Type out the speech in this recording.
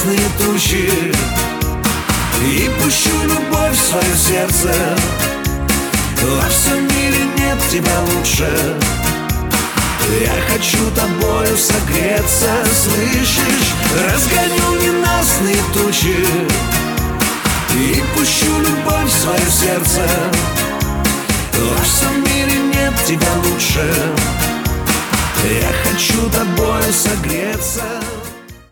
ненастные тучи и пущу любовь в свое сердце. Во всем мире нет тебя лучше. Я хочу тобою согреться, слышишь? Разгоню ненастные тучи и пущу любовь в свое сердце. Во всем мире нет тебя лучше. Я хочу тобою согреться.